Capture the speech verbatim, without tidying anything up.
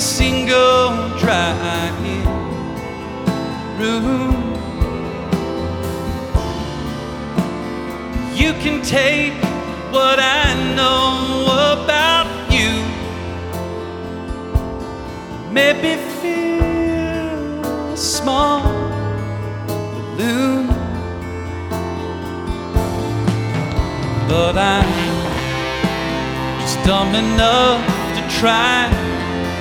single dry room. You can take what I know about you, maybe feel a small balloon, but I'm just dumb enough to try.